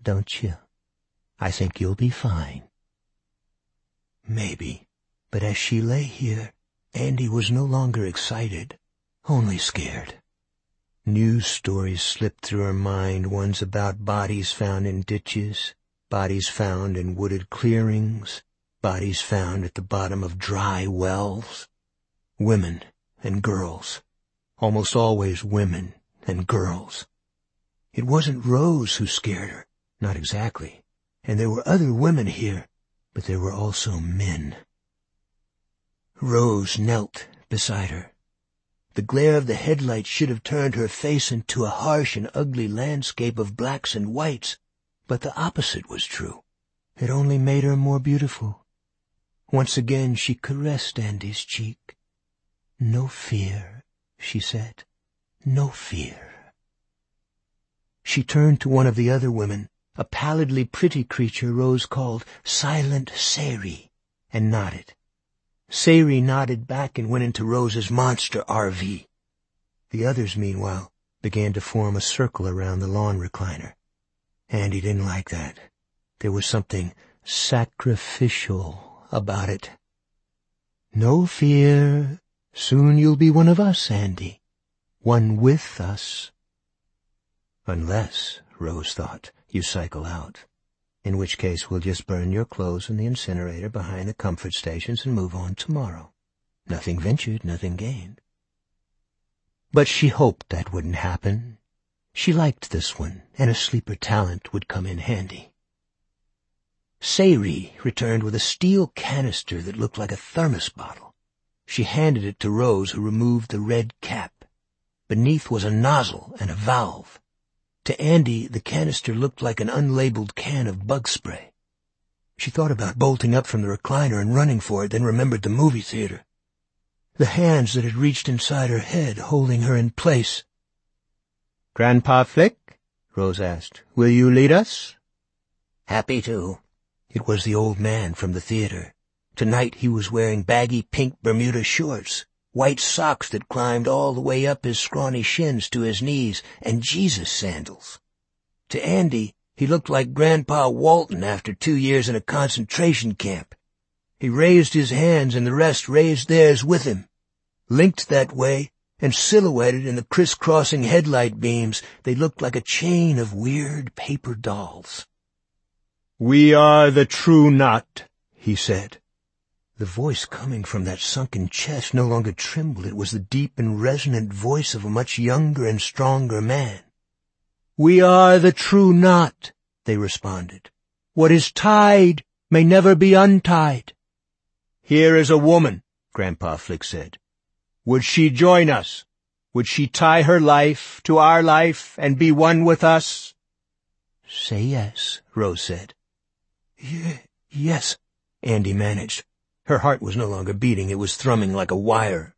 don't you? I think you'll be fine." Maybe, but as she lay here, Andy was no longer excited, only scared. News stories slipped through her mind, ones about bodies found in ditches, bodies found in wooded clearings, bodies found at the bottom of dry wells. Women and girls. Almost always women and girls. It wasn't Rose who scared her, not exactly, and there were other women here, but there were also men. Rose knelt beside her. The glare of the headlights should have turned her face into a harsh and ugly landscape of blacks and whites, but the opposite was true. It only made her more beautiful. Once again she caressed Andy's cheek. "No fear," she said. "No fear." She turned to one of the other women, a pallidly pretty creature Rose called Silent Sari, and nodded. Sari nodded back and went into Rose's monster RV. The others, meanwhile, began to form a circle around the lawn recliner. Andy didn't like that. There was something sacrificial about it. "No fear. Soon you'll be one of us, Andy. One with us." "Unless," Rose thought, "you cycle out. In which case we'll just burn your clothes in the incinerator behind the comfort stations and move on tomorrow. Nothing ventured, nothing gained." But she hoped that wouldn't happen. She liked this one, and a sleeper talent would come in handy. Sari returned with a steel canister that looked like a thermos bottle. She handed it to Rose, who removed the red cap. Beneath was a nozzle and a valve. To Andy, the canister looked like an unlabeled can of bug spray. She thought about bolting up from the recliner and running for it, then remembered the movie theater. The hands that had reached inside her head, holding her in place. "Grandpa Flick," Rose asked, "will you lead us?" "Happy to." It was the old man from the theater. Tonight he was wearing baggy pink Bermuda shorts, white socks that climbed all the way up his scrawny shins to his knees, and Jesus sandals. To Andy, he looked like Grandpa Walton after 2 years in a concentration camp. He raised his hands, and the rest raised theirs with him. Linked that way, and silhouetted in the crisscrossing headlight beams, they looked like a chain of weird paper dolls. "We are the true knot," he said. The voice coming from that sunken chest no longer trembled. It was the deep and resonant voice of a much younger and stronger man. "We are the true knot," they responded. "What is tied may never be untied." "Here is a woman," Grandpa Flick said. "Would she join us? Would she tie her life to our life and be one with us?" "Say yes," Rose said. Yes," Andy managed. Her heart was no longer beating, it was thrumming like a wire.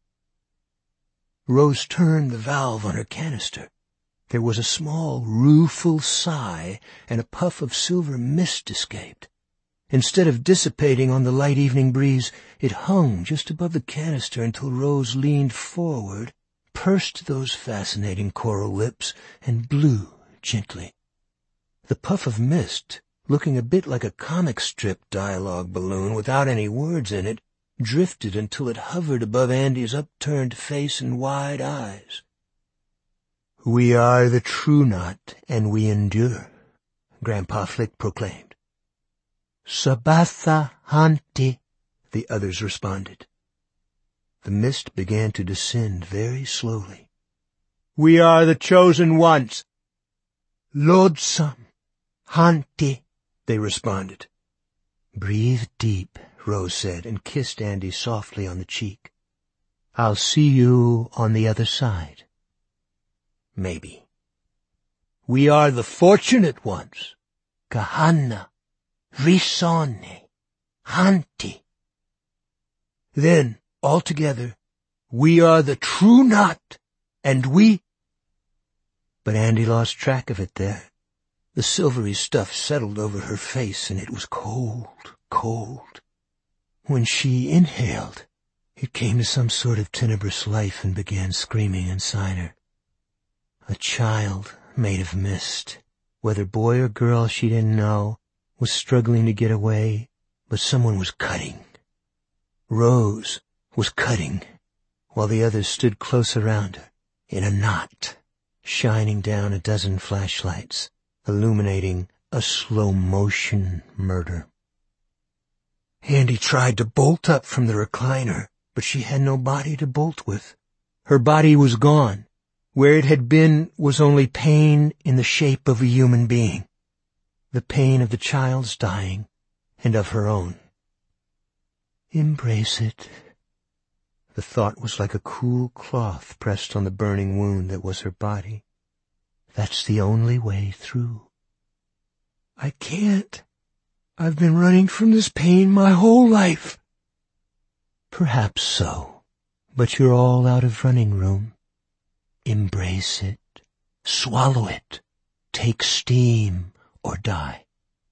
Rose turned the valve on her canister. There was a small, rueful sigh, and a puff of silver mist escaped. Instead of dissipating on the light evening breeze, it hung just above the canister until Rose leaned forward, pursed those fascinating coral lips, and blew gently. The puff of mist, looking a bit like a comic strip dialogue balloon without any words in it, drifted until it hovered above Andy's upturned face and wide eyes. "We are the true knot, and we endure," Grandpa Flick proclaimed. "Sabatha Hanti," the others responded. The mist began to descend very slowly. "We are the chosen ones." "Lodsam Hanti," they responded. "Breathe deep," Rose said, and kissed Andy softly on the cheek. "I'll see you on the other side." Maybe. "We are the fortunate ones." "Kahana, Risone, Hanti." Then, all together, "We are the true knot, and we—" But Andy lost track of it there. The silvery stuff settled over her face, and it was cold, cold. When she inhaled, it came to some sort of tenebrous life and began screaming inside her. A child made of mist, Whether boy or girl she didn't know, was struggling to get away, but someone was cutting. Rose was cutting, while the others stood close around her, in a knot, shining down a dozen flashlights, illuminating a slow-motion murder. Andy tried to bolt up from the recliner, but she had no body to bolt with. Her body was gone. Where it had been was only pain in the shape of a human being. The pain of the child's dying, and of her own. Embrace it. The thought was like a cool cloth pressed on the burning wound that was her body. That's the only way through. I can't. I've been running from this pain my whole life. Perhaps so, but you're all out of running room. Embrace it. Swallow it. Take steam or die.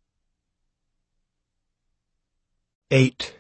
8.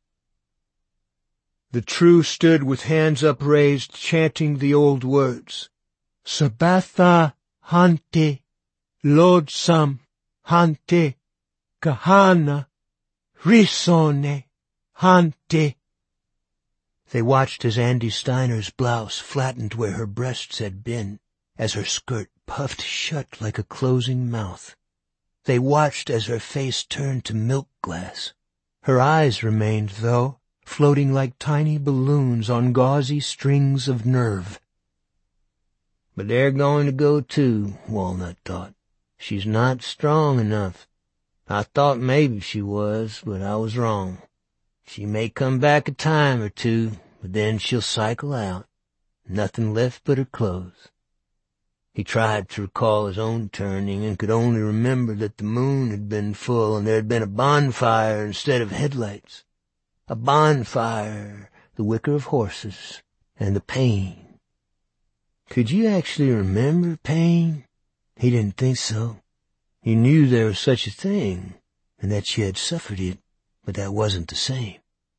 The True stood with hands upraised, chanting the old words. Sabatha Hante, Lodsam Hante, Kahana, Risone Hante. They watched as Andy Steiner's blouse flattened where her breasts had been, as her skirt puffed shut like a closing mouth. They watched as her face turned to milk glass. Her eyes remained, though, floating like tiny balloons on gauzy strings of nerve. But they're going to go too, Walnut thought. She's not strong enough. I thought maybe she was, but I was wrong. She may come back a time or two, but then she'll cycle out. Nothing left but her clothes. He tried to recall his own turning and could only remember that the moon had been full and there had been a bonfire instead of headlights. A bonfire, the wicker of horses, and the pain. Could you actually remember pain? He didn't think so. He knew there was such a thing, and that she had suffered it, but that wasn't the same.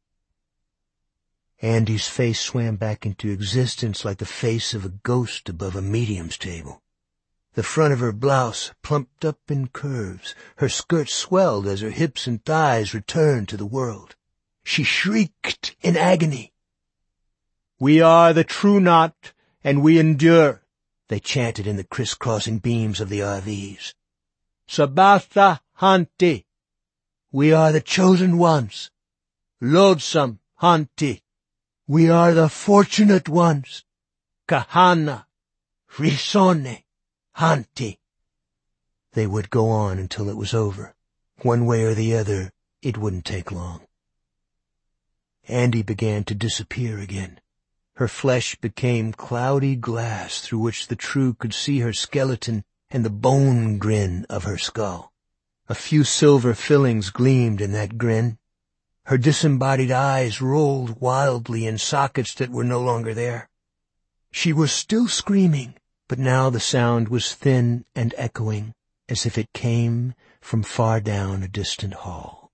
Andy's face swam back into existence like the face of a ghost above a medium's table. The front of her blouse plumped up in curves. Her skirt swelled as her hips and thighs returned to the world. She shrieked in agony. We are the true knot, and we endure, they chanted in the crisscrossing beams of the RVs. Sabatha Hanti. We are the chosen ones. Lodsam Hanti. We are the fortunate ones. Kahana. Risone Hanti. They would go on until it was over. One way or the other, it wouldn't take long. Andy began to disappear again. Her flesh became cloudy glass through which the True could see her skeleton and the bone grin of her skull. A few silver fillings gleamed in that grin. Her disembodied eyes rolled wildly in sockets that were no longer there. She was still screaming, but now the sound was thin and echoing, as if it came from far down a distant hall.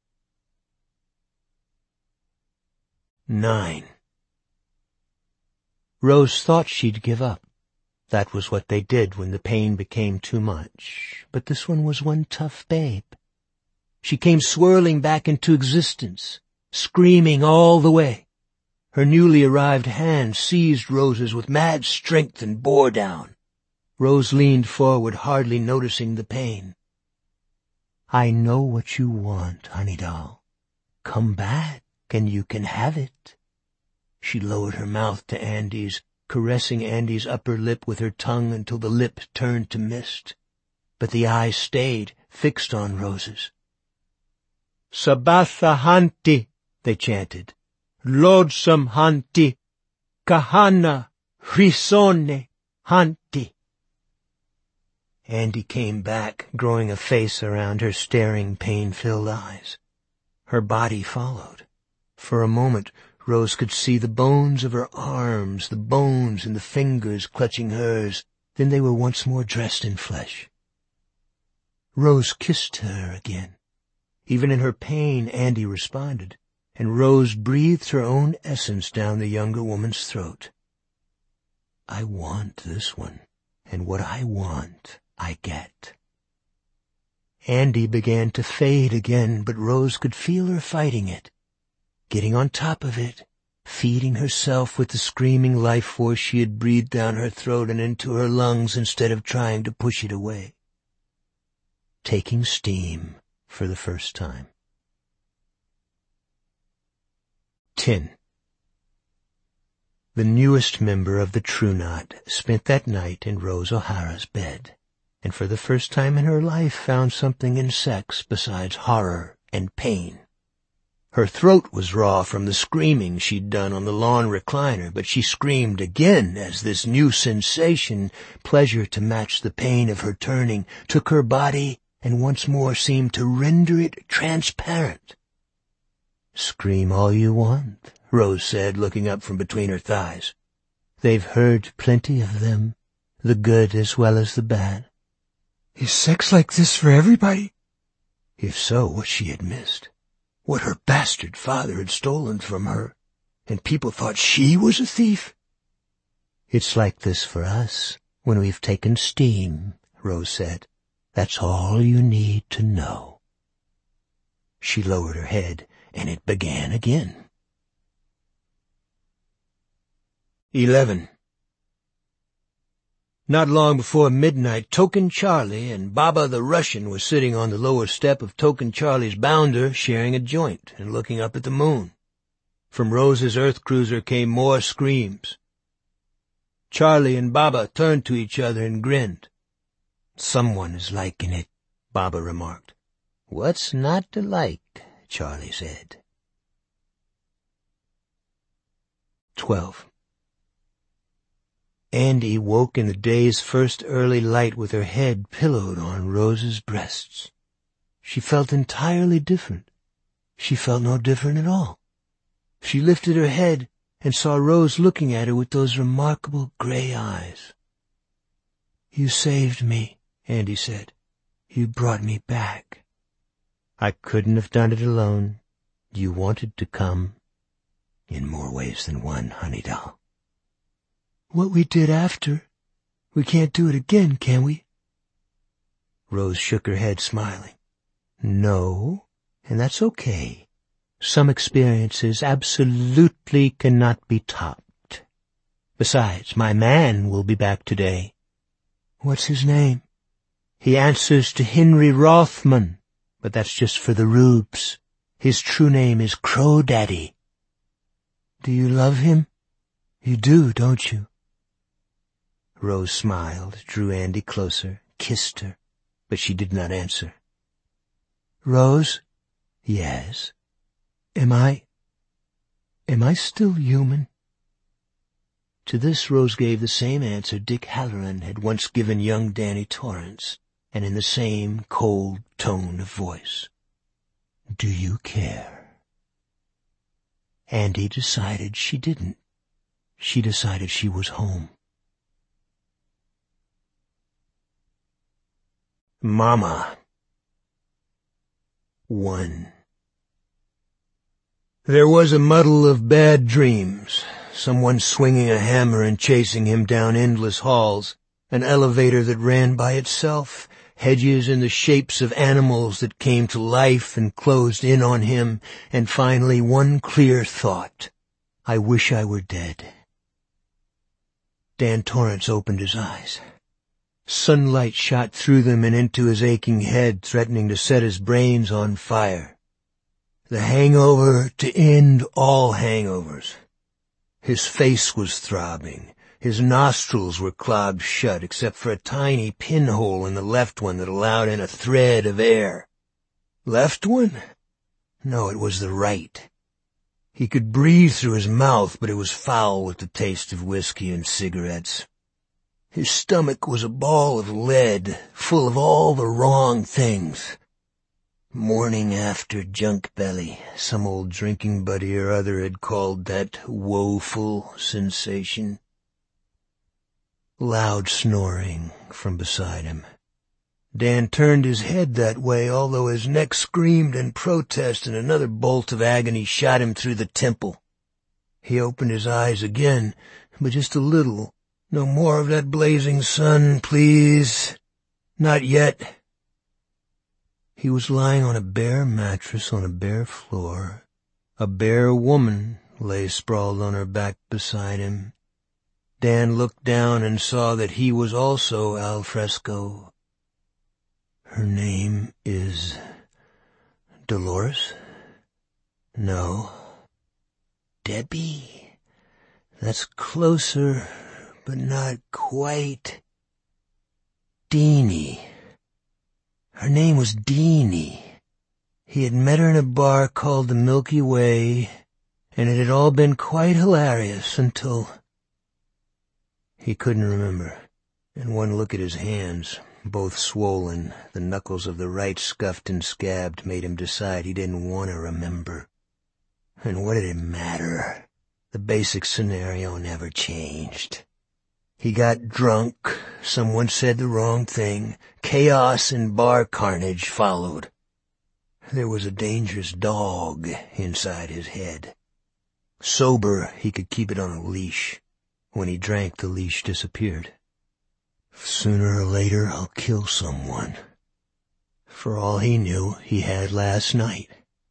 9. Rose thought she'd give up. That was what they did when the pain became too much. But this one was one tough babe. She came swirling back into existence, screaming all the way. Her newly arrived hand seized Rose's with mad strength and bore down. Rose leaned forward, hardly noticing the pain. I know what you want, honey doll. Come back, and you can have it. She lowered her mouth to Andy's, caressing Andy's upper lip with her tongue until the lip turned to mist. But the eyes stayed, fixed on Rose's. Sabatha Hanti, they chanted. Lodsam Hanti. Kahana. Risone Hanti. Andy came back, growing a face around her staring, pain-filled eyes. Her body followed. For a moment, Rose could see the bones of her arms, the bones and the fingers clutching hers. Then they were once more dressed in flesh. Rose kissed her again. Even in her pain, Andy responded, and Rose breathed her own essence down the younger woman's throat. I want this one, and what I want, I get. Andy began to fade again, but Rose could feel her fighting it, getting on top of it, feeding herself with the screaming life force she had breathed down her throat and into her lungs instead of trying to push it away. Taking steam for the first time. 10. The newest member of the True Knot spent that night in Rose O'Hara's bed, and for the first time in her life found something in sex besides horror and pain. Her throat was raw from the screaming she'd done on the lawn recliner, but she screamed again as this new sensation, pleasure to match the pain of her turning, took her body and once more seemed to render it transparent. "Scream all you want," Rose said, looking up from between her thighs. "They've heard plenty of them, the good as well as the bad." Is sex like this for everybody? If so, what she had missed. What her bastard father had stolen from her, and people thought she was a thief. "It's like this for us when we've taken steam," Rose said. "That's all you need to know." She lowered her head, and it began again. 11. Not long before midnight, Token Charlie and Baba the Russian were sitting on the lower step of Token Charlie's bounder, sharing a joint and looking up at the moon. From Rose's earth cruiser came more screams. Charlie and Baba turned to each other and grinned. "Someone is liking it," Baba remarked. "What's not to like?" Charlie said. 12. Andy woke in the day's first early light with her head pillowed on Rose's breasts. She felt entirely different. She felt no different at all. She lifted her head and saw Rose looking at her with those remarkable gray eyes. "You saved me," Andy said. "You brought me back." "I couldn't have done it alone. You wanted to come." "In more ways than one, honey doll." "What we did after, we can't do it again, can we?" Rose shook her head, smiling. "No, and that's okay. Some experiences absolutely cannot be topped. Besides, my man will be back today." "What's his name?" "He answers to Henry Rothman, but that's just for the rubes. His true name is Crow Daddy." "Do you love him? You do, don't you?" Rose smiled, drew Andy closer, kissed her, but she did not answer. "Rose?" "Yes?" Am I still human?" To this Rose gave the same answer Dick Halloran had once given young Danny Torrance, and in the same cold tone of voice. "Do you care?" Andy decided she didn't. She decided she was home. Mama. 1. There was a muddle of bad dreams, someone swinging a hammer and chasing him down endless halls, an elevator that ran by itself, hedges in the shapes of animals that came to life and closed in on him, and finally one clear thought: I wish I were dead. Dan Torrance opened his eyes. Sunlight shot through them and into his aching head, threatening to set his brains on fire. The hangover to end all hangovers. His face was throbbing. His nostrils were clogged shut, except for a tiny pinhole in the left one that allowed in a thread of air. Left one? No, it was the right. He could breathe through his mouth, but it was foul with the taste of whiskey and cigarettes. His stomach was a ball of lead, full of all the wrong things. Morning after junk belly, some old drinking buddy or other had called that woeful sensation. Loud snoring from beside him. Dan turned his head that way, although his neck screamed in protest, and another bolt of agony shot him through the temple. He opened his eyes again, but just a little. No more of that blazing sun, please. Not yet. He was lying on a bare mattress on a bare floor. A bare woman lay sprawled on her back beside him. Dan looked down and saw that he was also al fresco. Her name is Dolores? No. Debbie? That's closer, but not quite. Deanie. Her name was Deanie. He had met her in a bar called the Milky Way, and it had all been quite hilarious until... He couldn't remember, and one look at his hands, both swollen, the knuckles of the right scuffed and scabbed, made him decide he didn't want to remember. And what did it matter? The basic scenario never changed. He got drunk, someone said the wrong thing, chaos and bar carnage followed. There was a dangerous dog inside his head. Sober, he could keep it on a leash. When he drank, the leash disappeared. Sooner or later, I'll kill someone. For all he knew, he had last night.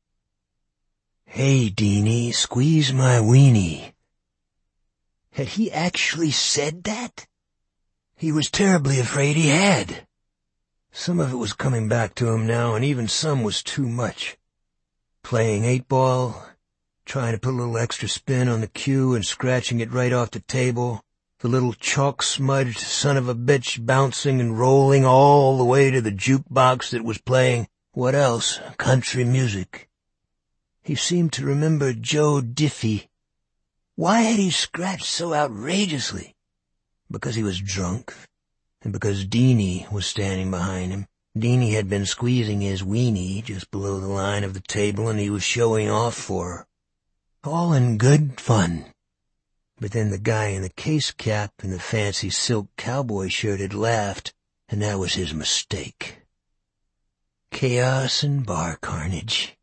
Hey, Deanie, squeeze my weenie. Had he actually said that? He was terribly afraid he had. Some of it was coming back to him now, and even some was too much. Playing 8-ball, trying to put a little extra spin on the cue and scratching it right off the table, the little chalk-smudged son of a bitch bouncing and rolling all the way to the jukebox that was playing, what else, country music. He seemed to remember Joe Diffie. Why had he scratched so outrageously? Because he was drunk, and because Deanie was standing behind him. Deanie had been squeezing his weenie just below the line of the table, and he was showing off for her. All in good fun. But then the guy in the case cap and the fancy silk cowboy shirt had laughed, and that was his mistake. Chaos and bar carnage.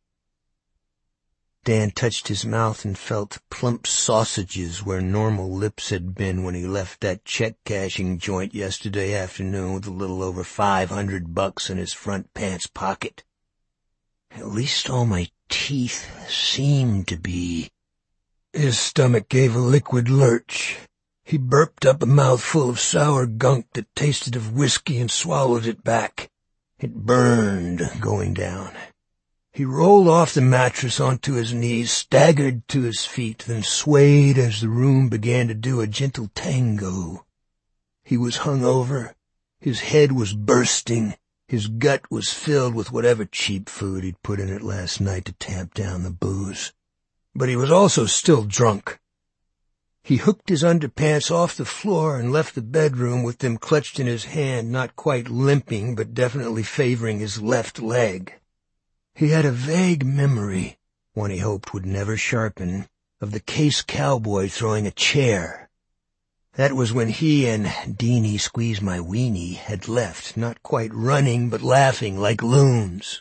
Dan touched his mouth and felt plump sausages where normal lips had been when he left that check-cashing joint yesterday afternoon with a little over $500 in his front pants pocket. At least all my teeth seemed to be... His stomach gave a liquid lurch. He burped up a mouthful of sour gunk that tasted of whiskey and swallowed it back. It burned going down. He rolled off the mattress onto his knees, staggered to his feet, then swayed as the room began to do a gentle tango. He was hungover. His head was bursting. His gut was filled with whatever cheap food he'd put in it last night to tamp down the booze. But he was also still drunk. He hooked his underpants off the floor and left the bedroom with them clutched in his hand, not quite limping, but definitely favoring his left leg. He had a vague memory, one he hoped would never sharpen, of the case cowboy throwing a chair. That was when he and Deanie Squeeze My Weenie had left, not quite running, but laughing like loons.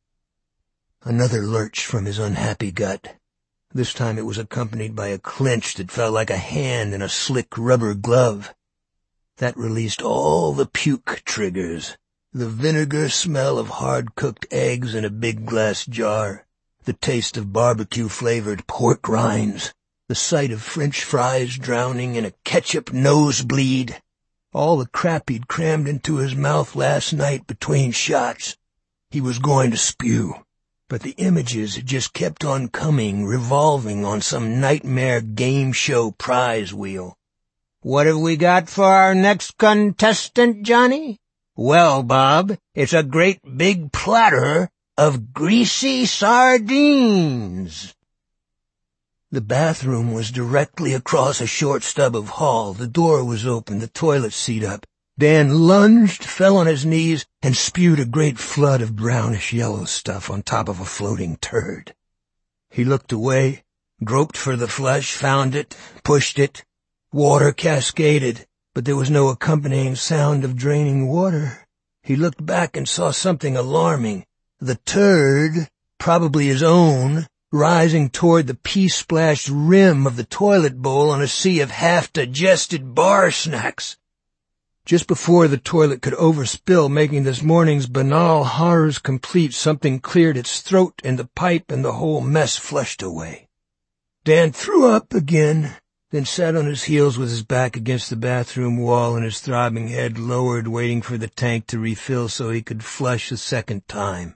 Another lurch from his unhappy gut. This time it was accompanied by a clench that felt like a hand in a slick rubber glove. That released all the puke triggers. The vinegar smell of hard-cooked eggs in a big glass jar, the taste of barbecue-flavored pork rinds, the sight of French fries drowning in a ketchup nosebleed, all the crap he'd crammed into his mouth last night between shots. He was going to spew, but the images just kept on coming, revolving on some nightmare game show prize wheel. "What have we got for our next contestant, Johnny?" "Well, Bob, it's a great big platter of greasy sardines." The bathroom was directly across a short stub of hall. The door was open, the toilet seat up. Dan lunged, fell on his knees, and spewed a great flood of brownish-yellow stuff on top of a floating turd. He looked away, groped for the flush, found it, pushed it. Water cascaded, but there was no accompanying sound of draining water. He looked back and saw something alarming. The turd, probably his own, rising toward the pea-splashed rim of the toilet bowl on a sea of half-digested bar snacks. Just before the toilet could overspill, making this morning's banal horrors complete, something cleared its throat and the pipe, and the whole mess flushed away. Dan threw up again, then sat on his heels with his back against the bathroom wall and his throbbing head lowered, waiting for the tank to refill so he could flush a second time.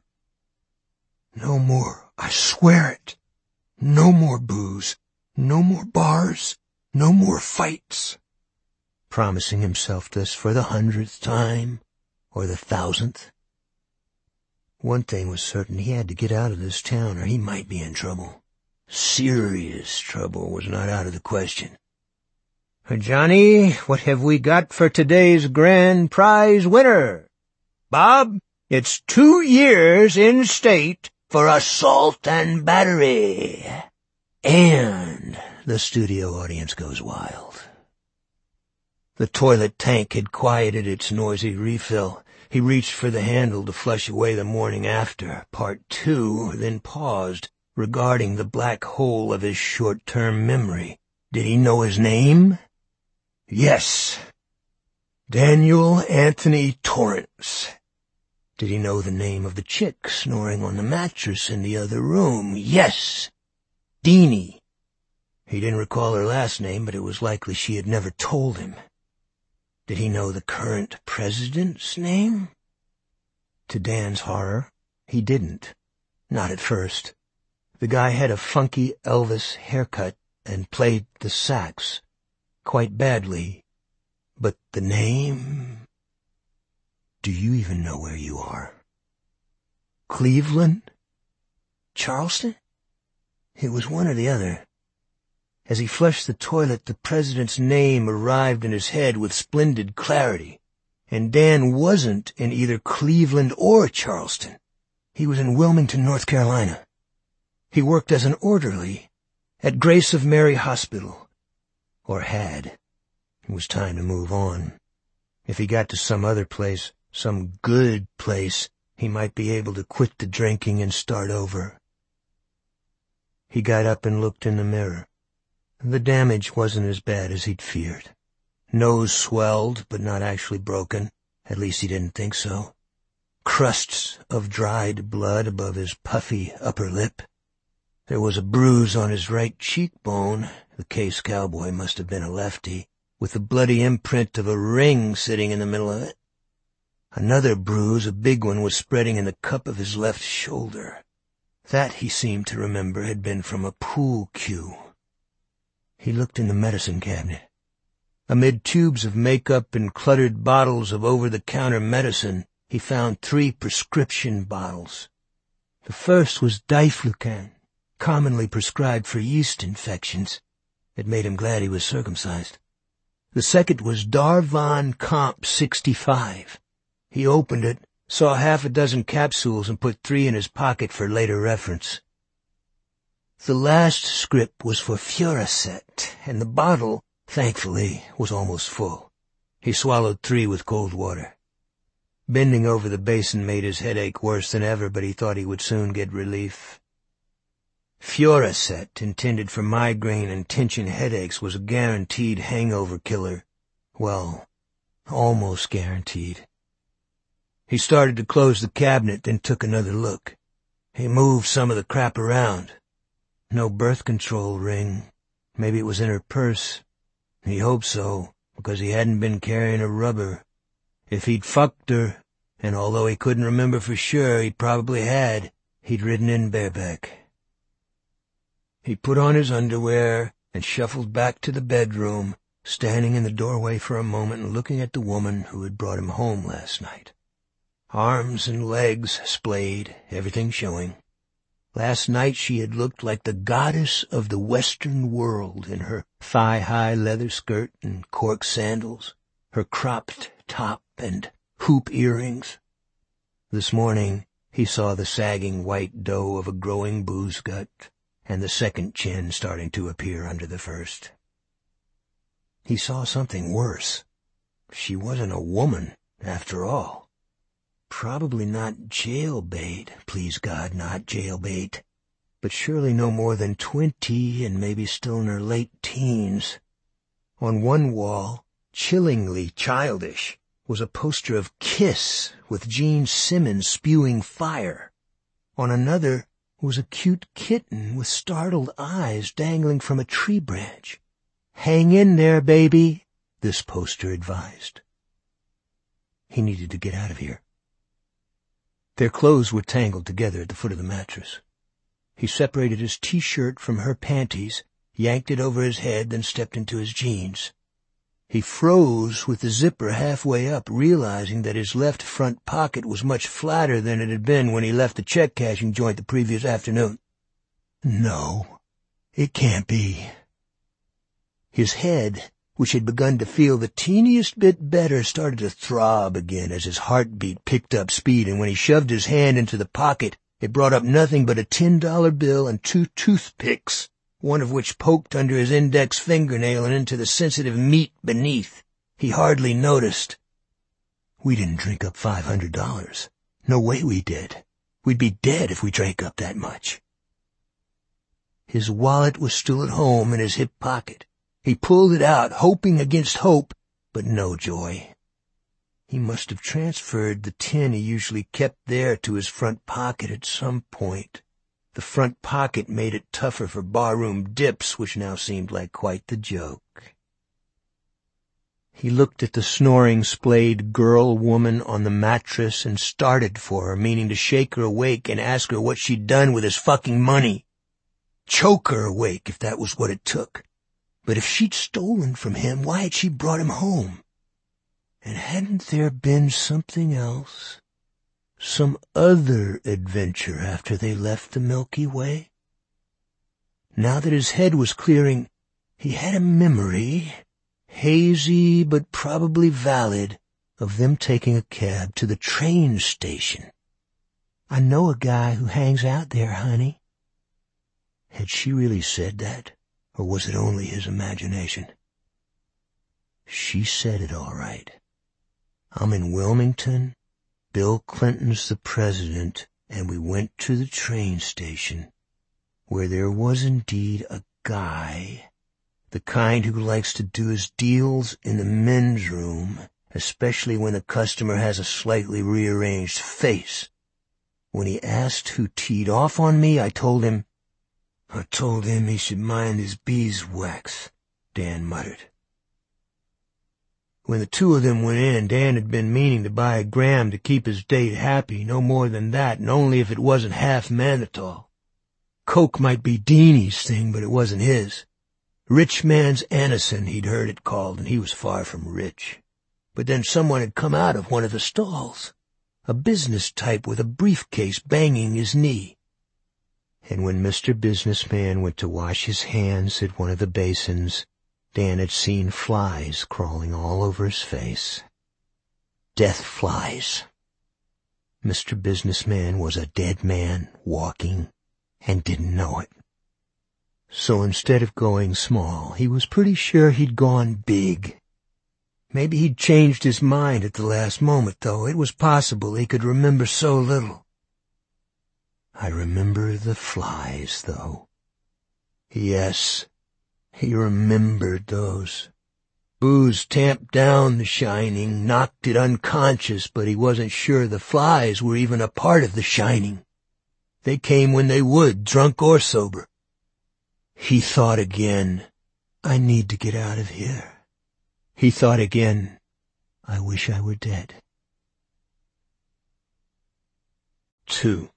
No more, I swear it. No more booze. No more bars. No more fights. Promising himself this for the 100th time, or the 1000th. One thing was certain, he had to get out of this town or he might be in trouble. Serious trouble was not out of the question. "Johnny, what have we got for today's grand prize winner?" "Bob, it's 2 years in state for assault and battery." And the studio audience goes wild. The toilet tank had quieted its noisy refill. He reached for the handle to flush away the morning after, part 2, then paused, regarding the black hole of his short-term memory. Did he know his name? Yes. Daniel Anthony Torrance. Did he know the name of the chick snoring on the mattress in the other room? Yes. Deanie. He didn't recall her last name, but it was likely she had never told him. Did he know the current president's name? To Dan's horror, he didn't. Not at first. The guy had a funky Elvis haircut and played the sax. Quite badly. But the name... Do you even know where you are? Cleveland? Charleston? It was one or the other. As he flushed the toilet, the president's name arrived in his head with splendid clarity. And Dan wasn't in either Cleveland or Charleston. He was in Wilmington, North Carolina. He worked as an orderly at Grace of Mary Hospital. Or had. It was time to move on. If he got to some other place, some good place, he might be able to quit the drinking and start over. He got up and looked in the mirror. The damage wasn't as bad as he'd feared. Nose swelled, but not actually broken. At least he didn't think so. Crusts of dried blood above his puffy upper lip. There was a bruise on his right cheekbone. The case cowboy must have been a lefty, with the bloody imprint of a ring sitting in the middle of it. Another bruise, a big one, was spreading in the cup of his left shoulder. That, he seemed to remember, had been from a pool cue. He looked in the medicine cabinet. Amid tubes of makeup and cluttered bottles of over-the-counter medicine, he found 3 prescription bottles. The first was Diflucan, commonly prescribed for yeast infections. It made him glad he was circumcised. The second was Darvon Comp 65. He opened it, saw 6 capsules, and put 3 in his pocket for later reference. The last script was for Furacet, and the bottle, thankfully, was almost full. He swallowed 3 with cold water. Bending over the basin made his headache worse than ever, but he thought he would soon get relief. Furacet, intended for migraine and tension headaches, was a guaranteed hangover killer. Well, almost guaranteed. He started to close the cabinet, then took another look. He moved some of the crap around. No birth control ring. Maybe it was in her purse. He hoped so, because he hadn't been carrying a rubber. If he'd fucked her, and although he couldn't remember for sure, he probably had, he'd ridden in bareback. He put on his underwear and shuffled back to the bedroom, standing in the doorway for a moment and looking at the woman who had brought him home last night. Arms and legs splayed, everything showing. Last night she had looked like the goddess of the Western world in her thigh-high leather skirt and cork sandals, her cropped top and hoop earrings. This morning he saw the sagging white dough of a growing booze gut, and the second chin starting to appear under the first. He saw something worse. She wasn't a woman, after all. Probably not jailbait, please God, not jailbait, but surely no more than 20 and maybe still in her late teens. On one wall, chillingly childish, was a poster of Kiss with Gene Simmons spewing fire. On another was a cute kitten with startled eyes dangling from a tree branch. "Hang in there, baby," this poster advised. He needed to get out of here. Their clothes were tangled together at the foot of the mattress. He separated his T-shirt from her panties, yanked it over his head, then stepped into his jeans. He froze with the zipper halfway up, realizing that his left front pocket was much flatter than it had been when he left the check-cashing joint the previous afternoon. No, it can't be. His head, which had begun to feel the teeniest bit better, started to throb again as his heartbeat picked up speed, and when he shoved his hand into the pocket, it brought up nothing but a $10 bill and 2 toothpicks, one of which poked under his index fingernail and into the sensitive meat beneath. He hardly noticed. We didn't drink up $500. No way we did. We'd be dead if we drank up that much. His wallet was still at home in his hip pocket. He pulled it out, hoping against hope, but no joy. He must have transferred the 10 he usually kept there to his front pocket at some point. The front pocket made it tougher for barroom dips, which now seemed like quite the joke. He looked at the snoring, splayed girl-woman on the mattress and started for her, meaning to shake her awake and ask her what she'd done with his fucking money. Choke her awake, if that was what it took. But if she'd stolen from him, why had she brought him home? And hadn't there been something else? Some other adventure after they left the Milky Way? Now that his head was clearing, he had a memory, hazy but probably valid, of them taking a cab to the train station. "I know a guy who hangs out there, honey." Had she really said that, or was it only his imagination? She said it all right. "I'm in Wilmington. Bill Clinton's the president, and we went to the train station, where there was indeed a guy, the kind who likes to do his deals in the men's room, especially when the customer has a slightly rearranged face. When he asked who teed off on me, I told him he should mind his beeswax," Dan muttered. When the two of them went in, Dan had been meaning to buy a gram to keep his date happy, no more than that, and only if it wasn't half mannitol. Coke might be Deanie's thing, but it wasn't his. Rich man's Anacin, he'd heard it called, and he was far from rich. But then someone had come out of one of the stalls, a business type with a briefcase banging his knee. And when Mr. Businessman went to wash his hands at one of the basins, Dan had seen flies crawling all over his face. Death flies. Mr. Businessman was a dead man walking and didn't know it. So instead of going small, he was pretty sure he'd gone big. Maybe he'd changed his mind at the last moment, though. It was possible he could remember so little. I remember the flies, though. Yes, he remembered those. Booze tamped down the shining, knocked it unconscious, but he wasn't sure the flies were even a part of the shining. They came when they would, drunk or sober. He thought again, I need to get out of here. He thought again, I wish I were dead. 2.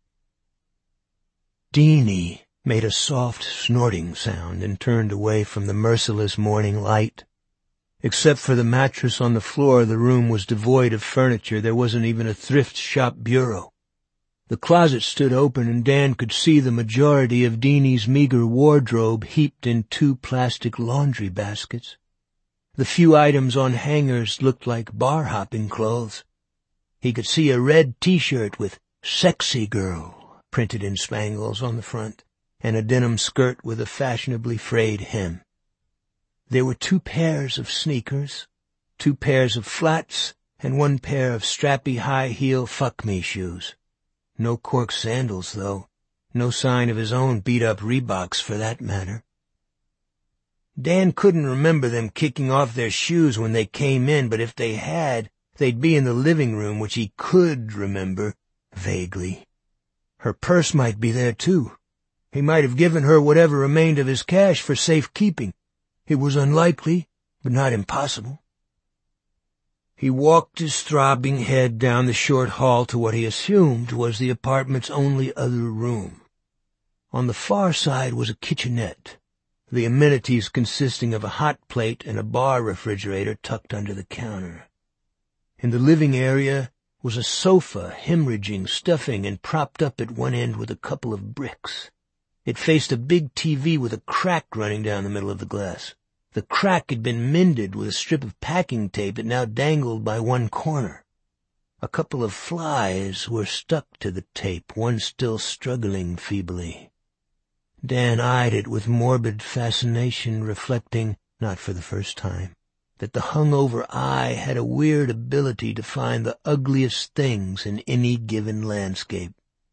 Deanie made a soft snorting sound and turned away from the merciless morning light. Except for the mattress on the floor, the room was devoid of furniture. There wasn't even a thrift shop bureau. The closet stood open, and Dan could see the majority of Deanie's meager wardrobe heaped in 2 plastic laundry baskets. The few items on hangers looked like bar-hopping clothes. He could see a red T-shirt with "Sexy Girl" printed in spangles on the front, and a denim skirt with a fashionably frayed hem. There were 2 pairs of sneakers, 2 pairs of flats, and 1 pair of strappy high-heel fuck-me shoes. No cork sandals, though. No sign of his own beat-up Reeboks, for that matter. Dan couldn't remember them kicking off their shoes when they came in, but if they had, they'd be in the living room, which he could remember vaguely. Her purse might be there, too. He might have given her whatever remained of his cash for safekeeping. It was unlikely, but not impossible. He walked his throbbing head down the short hall to what he assumed was the apartment's only other room. On the far side was a kitchenette, the amenities consisting of a hot plate and a bar refrigerator tucked under the counter. In the living area was a sofa hemorrhaging stuffing and propped up at one end with a couple of bricks. It faced a big TV with a crack running down the middle of the glass. The crack had been mended with a strip of packing tape that now dangled by one corner. A couple of flies were stuck to the tape, one still struggling feebly. Dan eyed it with morbid fascination, reflecting, not for the first time, that the hungover eye had a weird ability to find the ugliest things in any given landscape.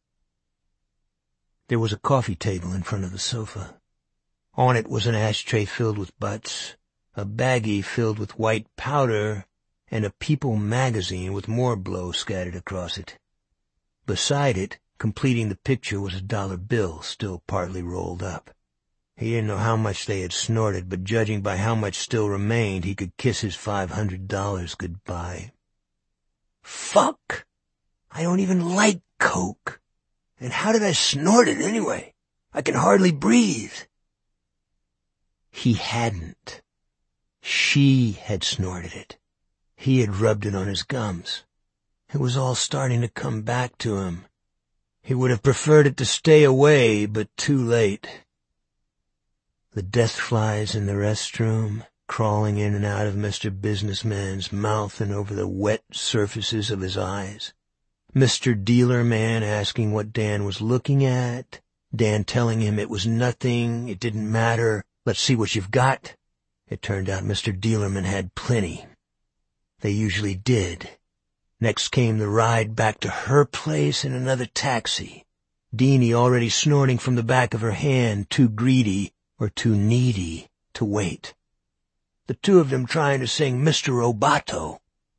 There was a coffee table in front of the sofa. On it was an ashtray filled with butts, a baggie filled with white powder, and a People magazine with more blow scattered across it. Beside it, completing the picture, was a dollar bill, still partly rolled up. He didn't know how much they had snorted, but judging by how much still remained, he could kiss his $500 goodbye. Fuck! I don't even like coke. And how did I snort it anyway? I can hardly breathe. He hadn't. She had snorted it. He had rubbed it on his gums. It was all starting to come back to him. He would have preferred it to stay away, but too late. The death flies in the restroom, crawling in and out of Mr. Businessman's mouth and over the wet surfaces of his eyes. Mr. Dealer Man asking what Dan was looking at. Dan telling him it was nothing, it didn't matter. Let's see what you've got. It turned out Mr. Dealerman had plenty. They usually did. Next came the ride back to her place in another taxi. Deanie already snorting from the back of her hand, too greedy or too needy to wait. The two of them trying to sing Mr. Roboto.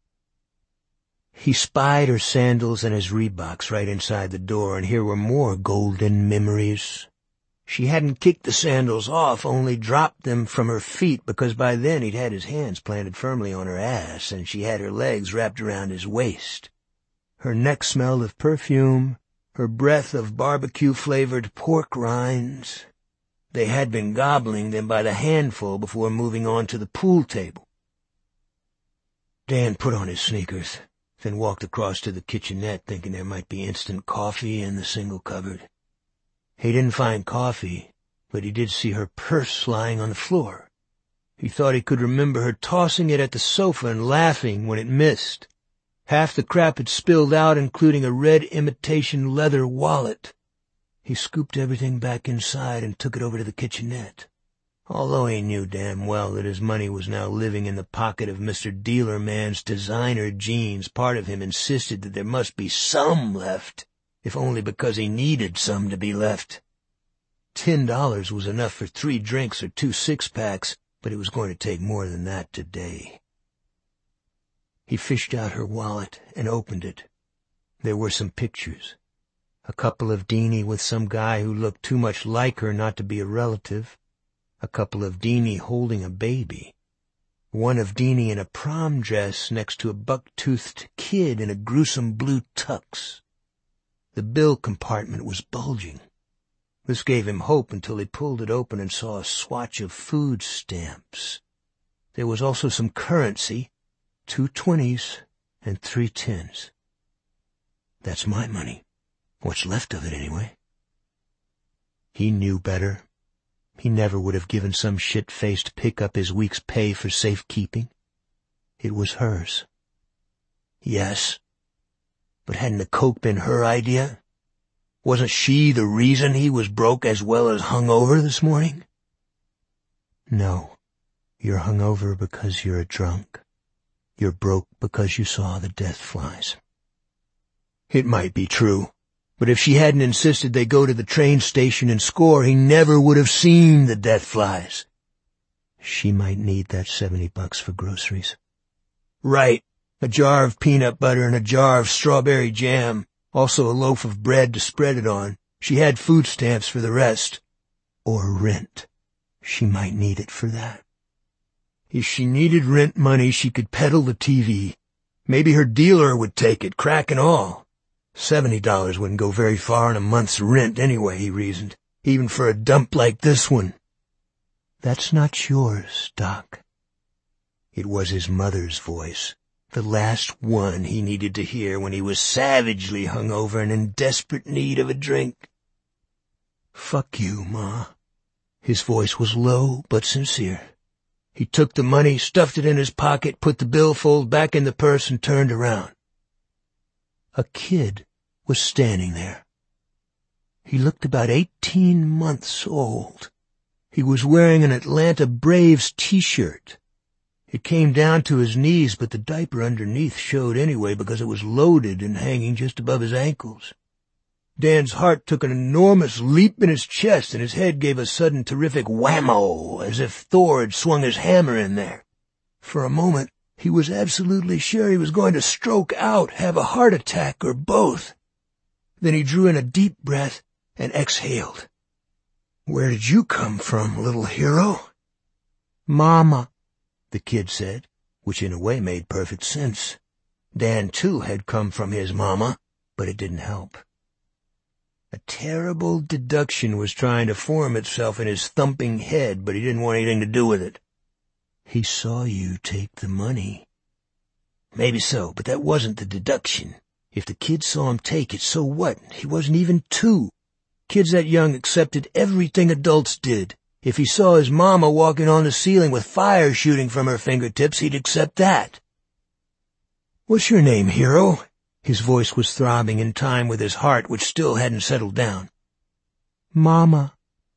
He spied her sandals and his Reeboks right inside the door, and here were more golden memories. She hadn't kicked the sandals off, only dropped them from her feet, because by then he'd had his hands planted firmly on her ass, and she had her legs wrapped around his waist. Her neck smelled of perfume, her breath of barbecue-flavored pork rinds. They had been gobbling them by the handful before moving on to the pool table. Dan put on his sneakers, then walked across to the kitchenette, thinking there might be instant coffee in the single cupboard. He didn't find coffee, but he did see her purse lying on the floor. He thought he could remember her tossing it at the sofa and laughing when it missed. Half the crap had spilled out, including a red imitation leather wallet. He scooped everything back inside and took it over to the kitchenette. Although he knew damn well that his money was now living in the pocket of Mr. Dealer Man's designer jeans, part of him insisted that there must be some left, if only because he needed some to be left. $10 was enough for 3 drinks or 2 six-packs, but it was going to take more than that today. He fished out her wallet and opened it. There were some pictures. A couple of Deanie with some guy who looked too much like her not to be a relative. A couple of Deanie holding a baby. One of Deanie in a prom dress next to a buck-toothed kid in a gruesome blue tux. The bill compartment was bulging. This gave him hope until he pulled it open and saw a swatch of food stamps. There was also some currency, 2 20s and 3 10s. That's my money. What's left of it, anyway. He knew better. He never would have given some shit-faced pick-up his week's pay for safekeeping. It was hers. Yes, but hadn't the coke been her idea? Wasn't she the reason he was broke as well as hungover this morning? No, you're hungover because you're a drunk. You're broke because you saw the death flies. It might be true, but if she hadn't insisted they go to the train station and score, he never would have seen the death flies. She might need that $70 for groceries. Right. A jar of peanut butter and a jar of strawberry jam. Also a loaf of bread to spread it on. She had food stamps for the rest. Or rent. She might need it for that. If she needed rent money, she could peddle the TV. Maybe her dealer would take it, crack and all. $70 wouldn't go very far in a month's rent anyway, he reasoned, even for a dump like this one. That's not yours, Doc. It was his mother's voice, the last one he needed to hear when he was savagely hungover and in desperate need of a drink. Fuck you, Ma. His voice was low but sincere. He took the money, stuffed it in his pocket, put the billfold back in the purse, and turned around. A kid was standing there. He looked about 18 months old. He was wearing an Atlanta Braves t-shirt. It came down to his knees, but the diaper underneath showed anyway because it was loaded and hanging just above his ankles. Dan's heart took an enormous leap in his chest, and his head gave a sudden terrific whammo, as if Thor had swung his hammer in there. For a moment, he was absolutely sure he was going to stroke out, have a heart attack, or both. Then he drew in a deep breath and exhaled. "Where did you come from, little hero?" "Mama," the kid said, which in a way made perfect sense. Dan, too, had come from his mama, but it didn't help. A terrible deduction was trying to form itself in his thumping head, but he didn't want anything to do with it. "He saw you take the money." Maybe so, but that wasn't the deduction. If the kid saw him take it, so what? He wasn't even 2. Kids that young accepted everything adults did. If he saw his mama walking on the ceiling with fire shooting from her fingertips, he'd accept that. "What's your name, hero?" His voice was throbbing in time with his heart, which still hadn't settled down. "Mama."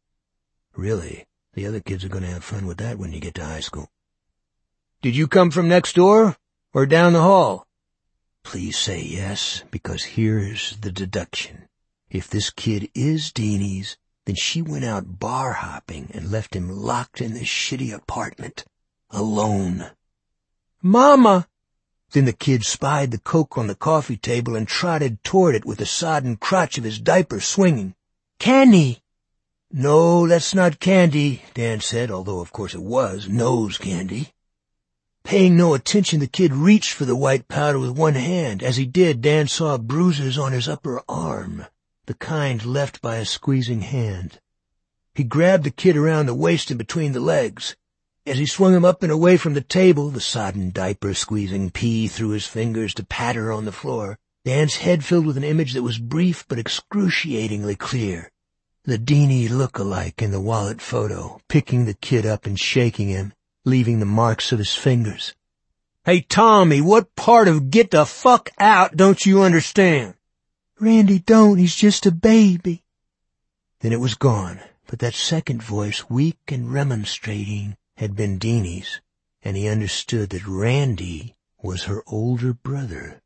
Really, the other kids are going to have fun with that when you get to high school. "Did you come from next door or down the hall?" Please say yes, because here's the deduction. If this kid is Deanie's, then she went out bar hopping and left him locked in this shitty apartment, alone. "Mama!" Then the kid spied the Coke on the coffee table and trotted toward it with the sodden crotch of his diaper swinging. "Candy!" "No, that's not candy," Dan said, although of course it was nose candy. Paying no attention, the kid reached for the white powder with one hand. As he did, Dan saw bruises on his upper arm, the kind left by a squeezing hand. He grabbed the kid around the waist and between the legs. As he swung him up and away from the table, the sodden diaper squeezing pee through his fingers to patter on the floor, Dan's head filled with an image that was brief but excruciatingly clear. The Deanie look-alike in the wallet photo, picking the kid up and shaking him, leaving the marks of his fingers. "Hey, Tommy, what part of get the fuck out don't you understand?" "Randy, don't. He's just a baby." Then it was gone, but that second voice, weak and remonstrating, had been Deanie's, and he understood that Randy was her older brother.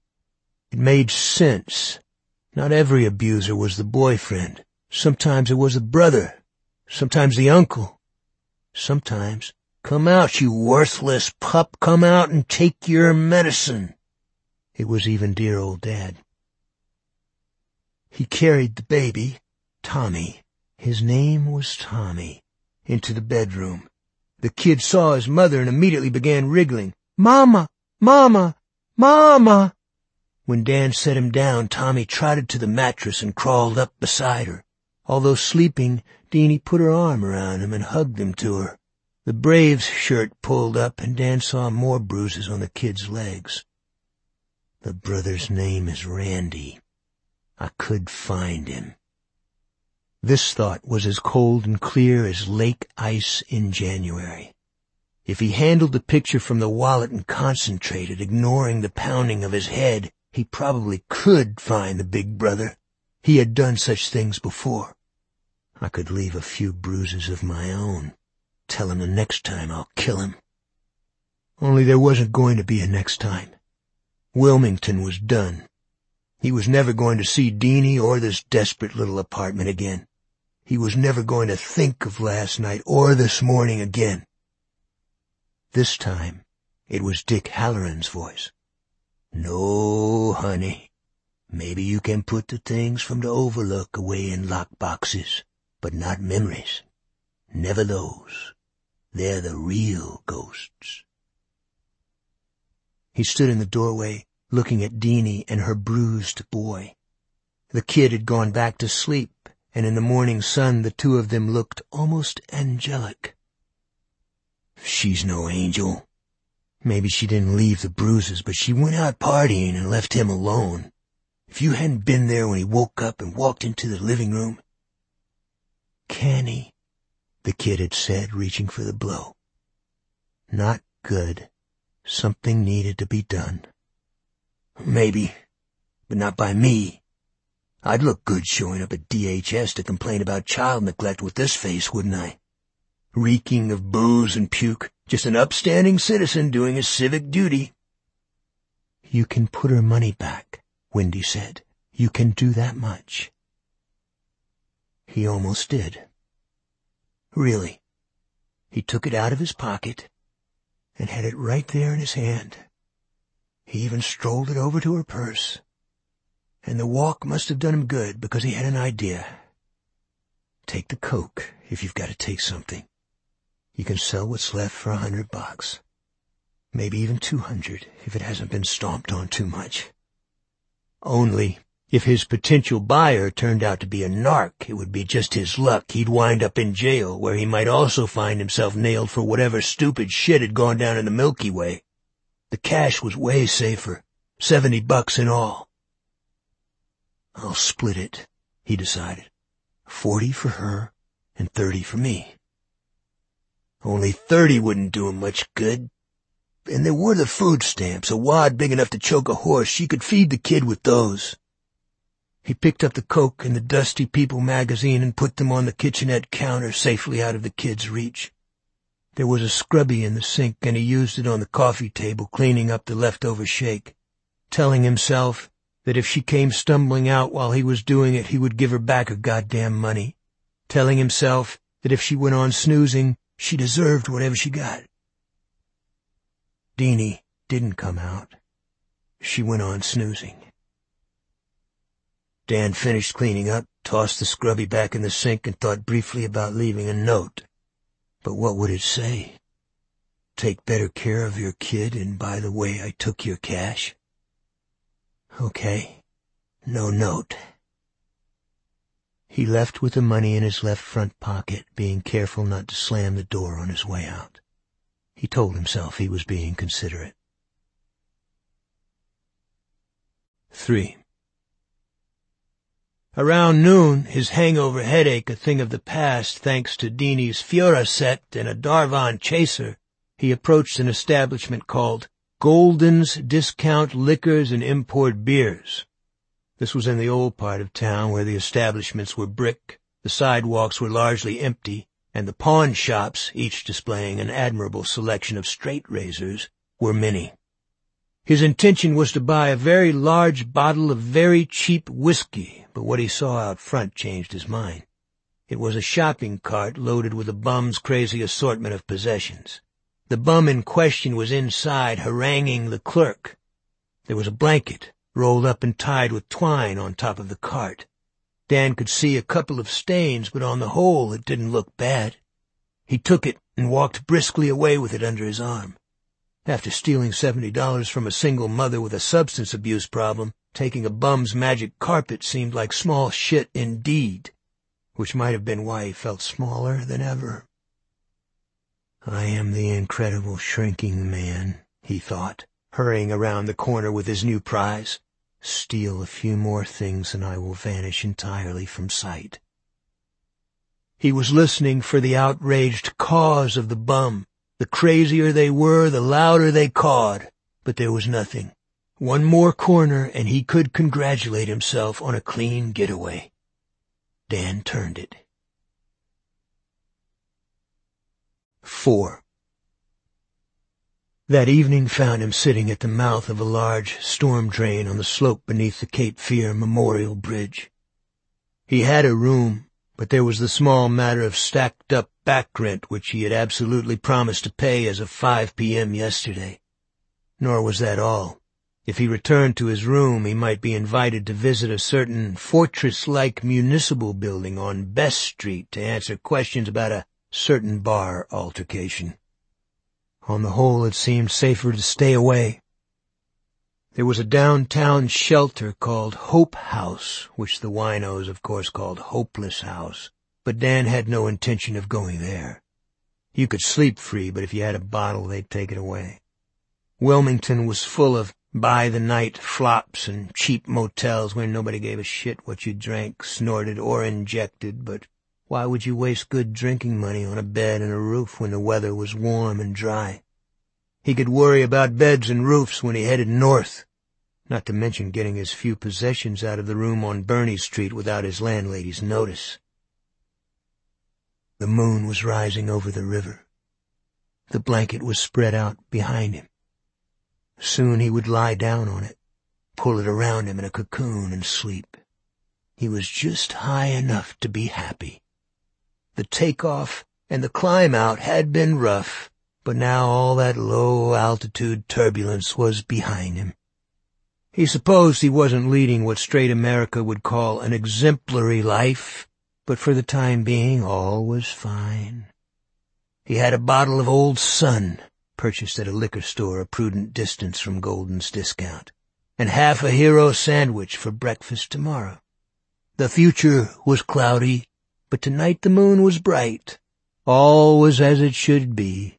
It made sense. Not every abuser was the boyfriend. Sometimes it was the brother. Sometimes the uncle. Sometimes, "Come out, you worthless pup. Come out and take your medicine." It was even dear old Dad. He carried the baby, Tommy, his name was Tommy, into the bedroom. The kid saw his mother and immediately began wriggling. "Mama! Mama! Mama!" When Dan set him down, Tommy trotted to the mattress and crawled up beside her. Although sleeping, Deanie put her arm around him and hugged him to her. The Braves shirt pulled up, and Dan saw more bruises on the kid's legs. The brother's name is Randy. I could find him. This thought was as cold and clear as lake ice in January. If he handled the picture from the wallet and concentrated, ignoring the pounding of his head, he probably could find the big brother. He had done such things before. I could leave a few bruises of my own. Tell him the next time I'll kill him. Only there wasn't going to be a next time. Wilmington was done. He was never going to see Deanie or this desperate little apartment again. He was never going to think of last night or this morning again. This time, it was Dick Halloran's voice. "No, honey. Maybe you can put the things from the Overlook away in lock boxes, but not memories. Never those. They're the real ghosts." He stood in the doorway, looking at Deanie and her bruised boy. The kid had gone back to sleep, and in the morning sun the two of them looked almost angelic. "She's no angel. Maybe she didn't leave the bruises, but she went out partying and left him alone. If you hadn't been there when he woke up and walked into the living room—" "Canny," the kid had said, reaching for the blow. "Not good. Something needed to be done." "Maybe, but not by me. I'd look good showing up at DHS to complain about child neglect with this face, wouldn't I? Reeking of booze and puke, just an upstanding citizen doing his civic duty." "You can put her money back," Wendy said. "You can do that much." He almost did. Really. He took it out of his pocket and had it right there in his hand. He even strolled it over to her purse. And the walk must have done him good, because he had an idea. "Take the coke if you've got to take something. You can sell what's left for $100. Maybe even 200 if it hasn't been stomped on too much." Only, if his potential buyer turned out to be a narc, it would be just his luck. He'd wind up in jail, where he might also find himself nailed for whatever stupid shit had gone down in the Milky Way. The cash was way safer, $70 in all. "I'll split it," he decided. 40 for her and 30 for me. Only 30 wouldn't do him much good. And there were the food stamps, a wad big enough to choke a horse. She could feed the kid with those. He picked up the Coke and the Dusty People magazine and put them on the kitchenette counter, safely out of the kid's reach. There was a scrubby in the sink, and he used it on the coffee table, cleaning up the leftover shake, telling himself that if she came stumbling out while he was doing it, he would give her back her goddamn money, telling himself that if she went on snoozing, she deserved whatever she got. Deanie didn't come out. She went on snoozing. Dan finished cleaning up, tossed the scrubby back in the sink, and thought briefly about leaving a note. But what would it say? "Take better care of your kid, and by the way, I took your cash." Okay, no note. He left with the money in his left front pocket, being careful not to slam the door on his way out. He told himself he was being considerate. 3. Around noon, his hangover headache a thing of the past thanks to Deanie's Fioricet and a Darvon chaser, he approached an establishment called Golden's Discount Liquors and Import Beers. This was in the old part of town where the establishments were brick, the sidewalks were largely empty, and the pawn shops, each displaying an admirable selection of straight razors, were many. His intention was to buy a very large bottle of very cheap whiskey, but what he saw out front changed his mind. It was a shopping cart loaded with a bum's crazy assortment of possessions. The bum in question was inside, haranguing the clerk. There was a blanket, rolled up and tied with twine on top of the cart. Dan could see a couple of stains, but on the whole it didn't look bad. He took it and walked briskly away with it under his arm. After stealing $70 from a single mother with a substance abuse problem, taking a bum's magic carpet seemed like small shit indeed, which might have been why he felt smaller than ever. "I am the incredible shrinking man," he thought, hurrying around the corner with his new prize. "Steal a few more things and I will vanish entirely from sight." He was listening for the outraged caws of the bum. The crazier they were, the louder they cawed, but there was nothing. One more corner and he could congratulate himself on a clean getaway. Dan turned it. 4. That evening found him sitting at the mouth of a large storm drain on the slope beneath the Cape Fear Memorial Bridge. He had a room, But there was the small matter of stacked-up back rent which he had absolutely promised to pay as of 5 p.m. yesterday. Nor was that all. If he returned to his room, he might be invited to visit a certain fortress-like municipal building on Best Street to answer questions about a certain bar altercation. On the whole, it seemed safer to stay away. There was a downtown shelter called Hope House, which the winos, of course, called Hopeless House, but Dan had no intention of going there. You could sleep free, but if you had a bottle, they'd take it away. Wilmington was full of by-the-night flops and cheap motels where nobody gave a shit what you drank, snorted, or injected, but why would you waste good drinking money on a bed and a roof when the weather was warm and dry? He could worry about beds and roofs when he headed north, not to mention getting his few possessions out of the room on Burney Street without his landlady's notice. The moon was rising over the river. The blanket was spread out behind him. Soon he would lie down on it, pull it around him in a cocoon and sleep. He was just high enough to be happy. The takeoff and the climb out had been rough, but now all that low-altitude turbulence was behind him. He supposed he wasn't leading what straight America would call an exemplary life, but for the time being all was fine. He had a bottle of Old Sun, purchased at a liquor store a prudent distance from Golden's Discount, and half a hero sandwich for breakfast tomorrow. The future was cloudy, but tonight the moon was bright. All was as it should be.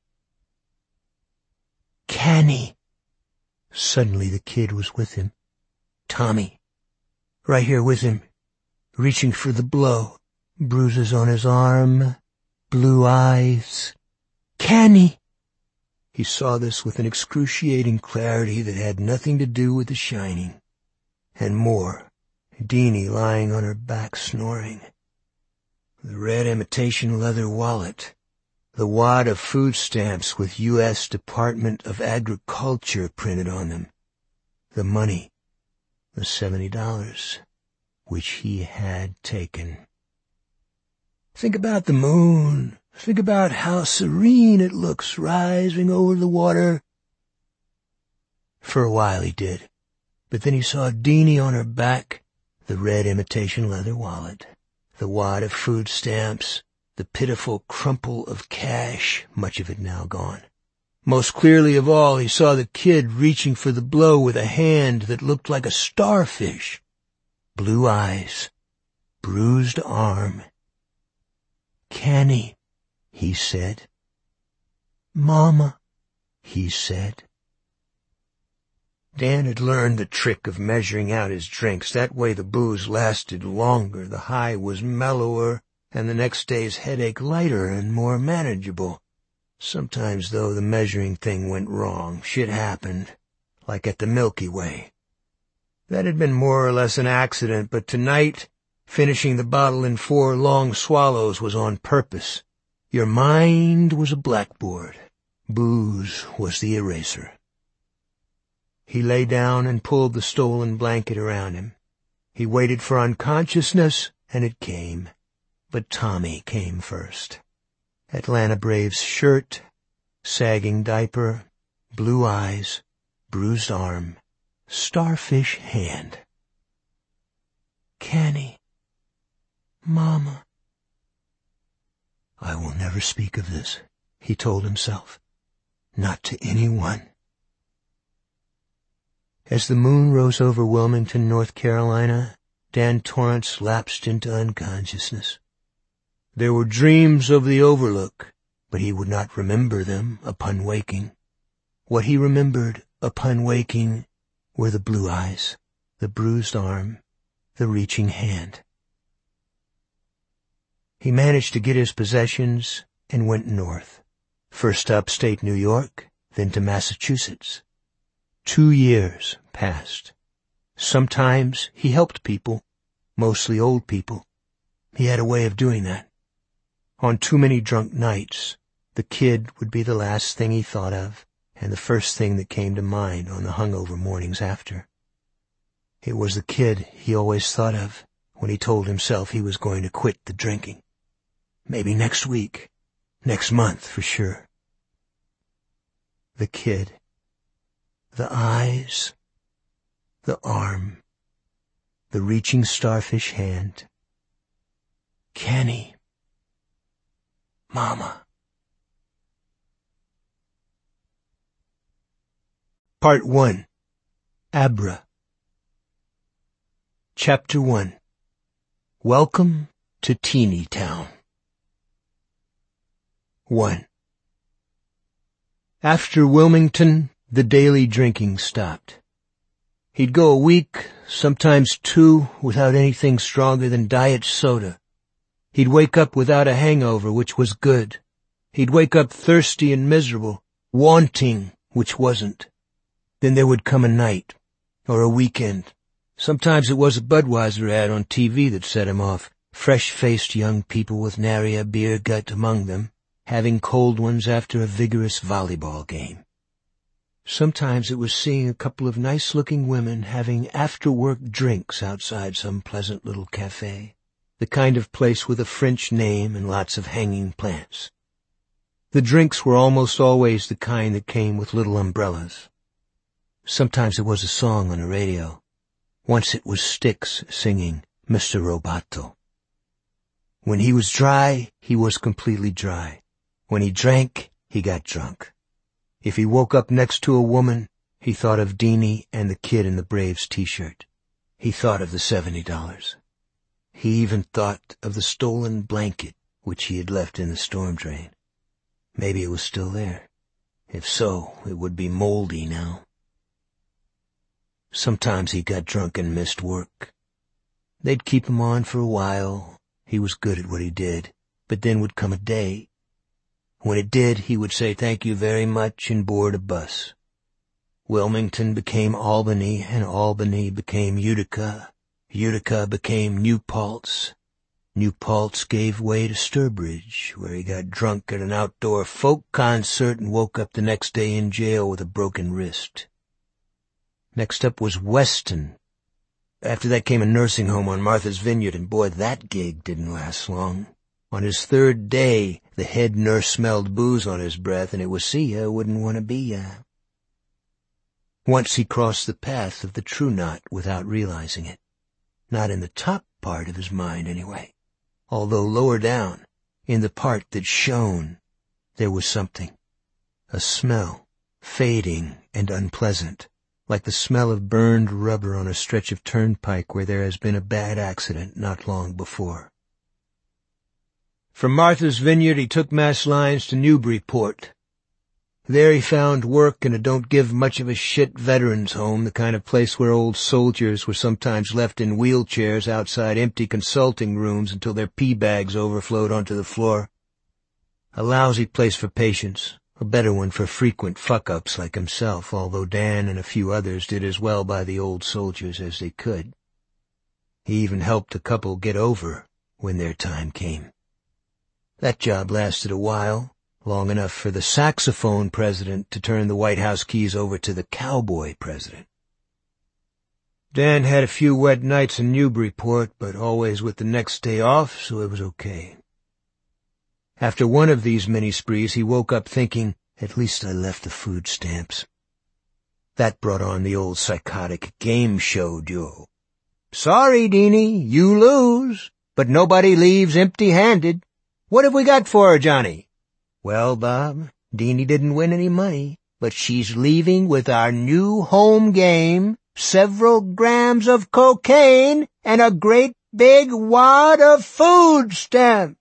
Canny. Suddenly the kid was with him. Tommy. Right here with him, reaching for the blow. Bruises on his arm, blue eyes. Canny. He saw this with an excruciating clarity that had nothing to do with the shining. And more, Deanie lying on her back snoring. The red imitation leather wallet, the wad of food stamps with U.S. Department of Agriculture printed on them, the money, the $70, which he had taken. Think about the moon. Think about how serene it looks rising over the water. For a while he did, but then he saw Deanie on her back, the red imitation leather wallet, the wad of food stamps, the pitiful crumple of cash, much of it now gone. Most clearly of all, he saw the kid reaching for the blow with a hand that looked like a starfish. Blue eyes, bruised arm. Canny, he said. Mama, he said. Dan had learned the trick of measuring out his drinks. That way the booze lasted longer, the high was mellower, and the next day's headache lighter and more manageable. Sometimes, though, the measuring thing went wrong. Shit happened, like at the Milky Way. That had been more or less an accident, but tonight, finishing the bottle in 4 long swallows was on purpose. Your mind was a blackboard. Booze was the eraser. He lay down and pulled the stolen blanket around him. He waited for unconsciousness, and it came. But Tommy came first. Atlanta Braves shirt, sagging diaper, blue eyes, bruised arm, starfish hand. Canny. Mama. I will never speak of this, he told himself. Not to anyone. As the moon rose over Wilmington, North Carolina, Dan Torrance lapsed into unconsciousness. There were dreams of the Overlook, but he would not remember them upon waking. What he remembered upon waking were the blue eyes, the bruised arm, the reaching hand. He managed to get his possessions and went north, first to upstate New York, then to Massachusetts. 2 years passed. Sometimes he helped people, mostly old people. He had a way of doing that. On too many drunk nights, the kid would be the last thing he thought of, and the first thing that came to mind on the hungover mornings after. It was the kid he always thought of when he told himself he was going to quit the drinking. Maybe next week, next month for sure. The kid, the eyes, the arm, the reaching starfish hand. Kenny. Mama. Part 1. Abra. Chapter 1. Welcome to Teeny Town. 1. After Wilmington, the daily drinking stopped. He'd go a week, sometimes 2, without anything stronger than diet soda. He'd wake up without a hangover, which was good. He'd wake up thirsty and miserable, wanting, which wasn't. Then there would come a night, or a weekend. Sometimes it was a Budweiser ad on TV that set him off, fresh-faced young people with nary a beer gut among them, having cold ones after a vigorous volleyball game. Sometimes it was seeing a couple of nice-looking women having after-work drinks outside some pleasant little cafe, the kind of place with a French name and lots of hanging plants. The drinks were almost always the kind that came with little umbrellas. Sometimes it was a song on the radio. Once it was Styx singing Mr. Roboto. When he was dry, he was completely dry. When he drank, he got drunk. If he woke up next to a woman, he thought of Deanie and the kid in the Braves t-shirt. He thought of the $70. He even thought of the stolen blanket which he had left in the storm drain. Maybe it was still there. If so, it would be moldy now. Sometimes he got drunk and missed work. They'd keep him on for a while. He was good at what he did, but then would come a day. When it did, he would say thank you very much and board a bus. Wilmington became Albany, and Albany became Utica. Utica became New Paltz. New Paltz gave way to Sturbridge, where he got drunk at an outdoor folk concert and woke up the next day in jail with a broken wrist. Next up was Weston. After that came a nursing home on Martha's Vineyard, and boy, that gig didn't last long. On his 3rd day, the head nurse smelled booze on his breath, and it was see ya, wouldn't want to be ya. Once he crossed the path of the True Knot without realizing it. Not in the top part of his mind, anyway. Although lower down, in the part that shone, there was something. A smell, fading and unpleasant, like the smell of burned rubber on a stretch of turnpike where there has been a bad accident not long before. From Martha's Vineyard he took Mass Lines to Newburyport. There he found work in a don't-give-much-of-a-shit veterans' home, the kind of place where old soldiers were sometimes left in wheelchairs outside empty consulting rooms until their pee bags overflowed onto the floor. A lousy place for patients, a better one for frequent fuck-ups like himself, although Dan and a few others did as well by the old soldiers as they could. He even helped a couple get over when their time came. That job lasted a while, long enough for the saxophone president to turn the White House keys over to the cowboy president. Dan had a few wet nights in Newburyport, but always with the next day off, so it was okay. After one of these mini-sprees, he woke up thinking, at least I left the food stamps. That brought on the old psychotic game show duo. Sorry, Deanie, you lose, but nobody leaves empty-handed. What have we got for her, Johnny? Well, Bob, Deanie didn't win any money, but she's leaving with our new home game, several grams of cocaine, and a great big wad of food stamps.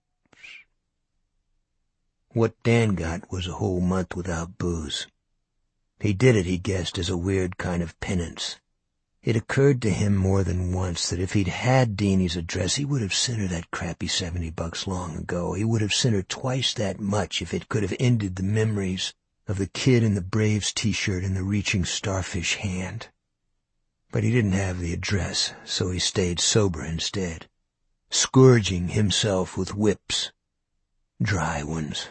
What Dan got was a whole month without booze. He did it, he guessed, as a weird kind of penance. It occurred to him more than once that if he'd had Deanie's address, he would have sent her that crappy $70 long ago. He would have sent her twice that much if it could have ended the memories of the kid in the Braves t-shirt and the reaching starfish hand. But he didn't have the address, so he stayed sober instead, scourging himself with whips, dry ones.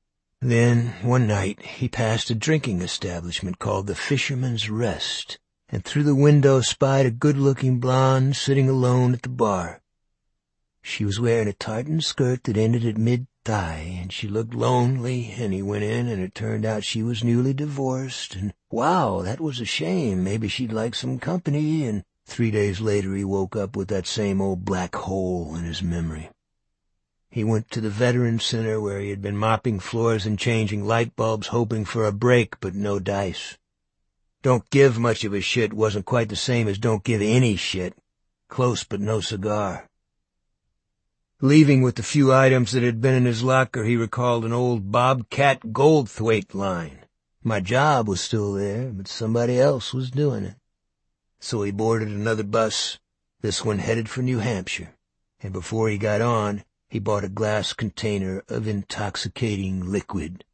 Then, one night, he passed a drinking establishment called the Fisherman's Rest, and through the window spied a good-looking blonde sitting alone at the bar. She was wearing a tartan skirt that ended at mid-thigh, and she looked lonely, and he went in, and it turned out she was newly divorced, and wow, that was a shame. Maybe she'd like some company, and 3 days later he woke up with that same old black hole in his memory. He went to the Veterans Center where he had been mopping floors and changing light bulbs, hoping for a break, but no dice. Don't give much of a shit wasn't quite the same as don't give any shit. Close but no cigar. Leaving with the few items that had been in his locker, he recalled an old Bobcat Goldthwait line. My job was still there, but somebody else was doing it. So he boarded another bus, this one headed for New Hampshire, and before he got on, he bought a glass container of intoxicating liquid.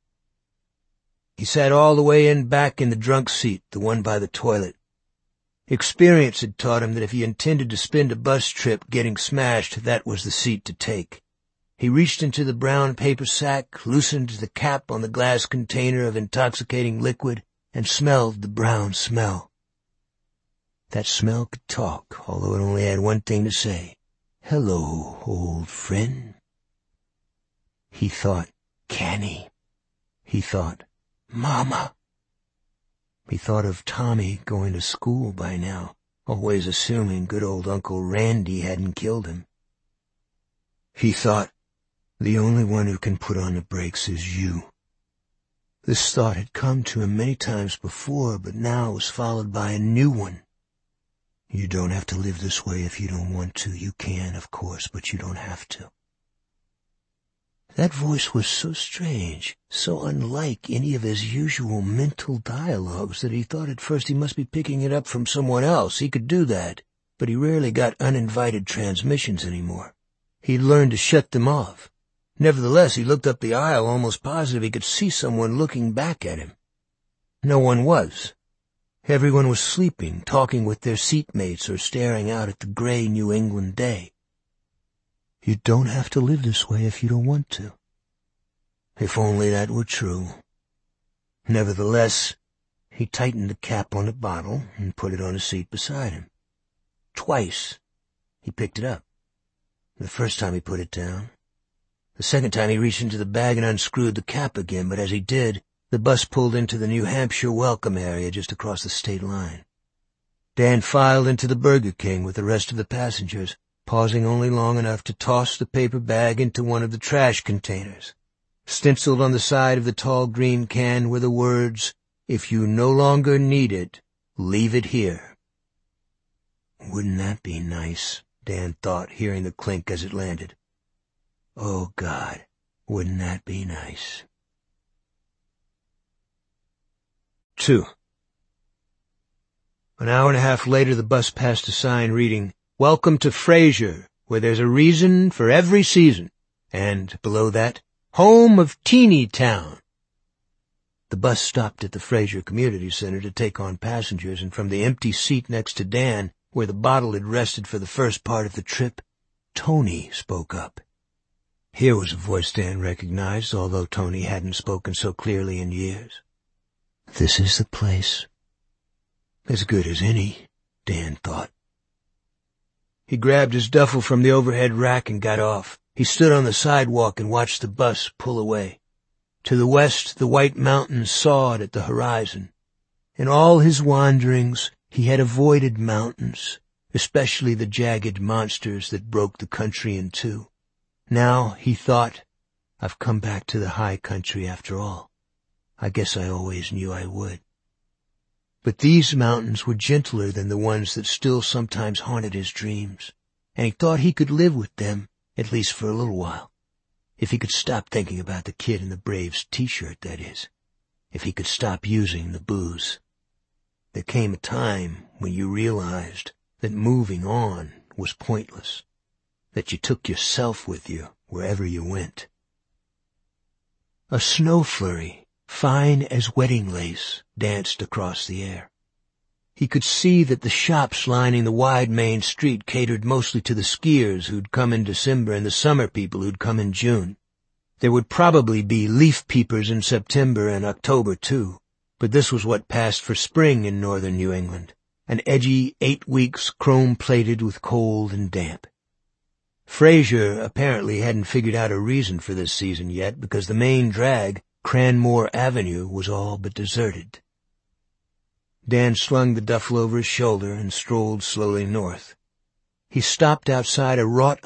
He sat all the way in back in the drunk seat, the one by the toilet. Experience had taught him that if he intended to spend a bus trip getting smashed, that was the seat to take. He reached into the brown paper sack, loosened the cap on the glass container of intoxicating liquid, and smelled the brown smell. That smell could talk, although it only had one thing to say. Hello, old friend. He thought, can he? He thought, Mama. He thought of Tommy going to school by now, always assuming good old Uncle Randy hadn't killed him. He thought, the only one who can put on the brakes is you. This thought had come to him many times before, but now it was followed by a new one. You don't have to live this way if you don't want to. You can, of course, but you don't have to. That voice was so strange, so unlike any of his usual mental dialogues that he thought at first he must be picking it up from someone else. He could do that, but he rarely got uninvited transmissions anymore. He'd learned to shut them off. Nevertheless, he looked up the aisle, almost positive he could see someone looking back at him. No one was. Everyone was sleeping, talking with their seatmates, or staring out at the gray New England day. You don't have to live this way if you don't want to. If only that were true. Nevertheless, he tightened the cap on the bottle and put it on a seat beside him. Twice he picked it up. The first time he put it down. The second time he reached into the bag and unscrewed the cap again, but as he did, the bus pulled into the New Hampshire welcome area just across the state line. Dan filed into the Burger King with the rest of the passengers, pausing only long enough to toss the paper bag into one of the trash containers. Stenciled on the side of the tall green can were the words, "If you no longer need it, leave it here." Wouldn't that be nice, Dan thought, hearing the clink as it landed. Oh, God, wouldn't that be nice? 2. An hour and a half later, the bus passed a sign reading, "Welcome to Frayser, where there's a reason for every season," and, below that, "Home of Teeny Town." The bus stopped at the Frayser Community Center to take on passengers, and from the empty seat next to Dan, where the bottle had rested for the first part of the trip, Tony spoke up. Here was a voice Dan recognized, although Tony hadn't spoken so clearly in years. "This is the place." As good as any, Dan thought. He grabbed his duffel from the overhead rack and got off. He stood on the sidewalk and watched the bus pull away. To the west, the white mountains sawed at the horizon. In all his wanderings, he had avoided mountains, especially the jagged monsters that broke the country in two. Now, he thought, I've come back to the high country after all. I guess I always knew I would. But these mountains were gentler than the ones that still sometimes haunted his dreams, and he thought he could live with them, at least for a little while. If he could stop thinking about the kid in the Braves t-shirt, that is. If he could stop using the booze. There came a time when you realized that moving on was pointless, that you took yourself with you wherever you went. A snow flurry, fine as wedding lace, danced across the air. He could see that the shops lining the wide main street catered mostly to the skiers who'd come in December and the summer people who'd come in June. There would probably be leaf peepers in September and October, too. But this was what passed for spring in northern New England, an edgy 8 weeks chrome-plated with cold and damp. Frazier apparently hadn't figured out a reason for this season yet, because the main drag, Cranmore Avenue, was all but deserted. Dan slung the duffel over his shoulder and strolled slowly north. He stopped outside a wrought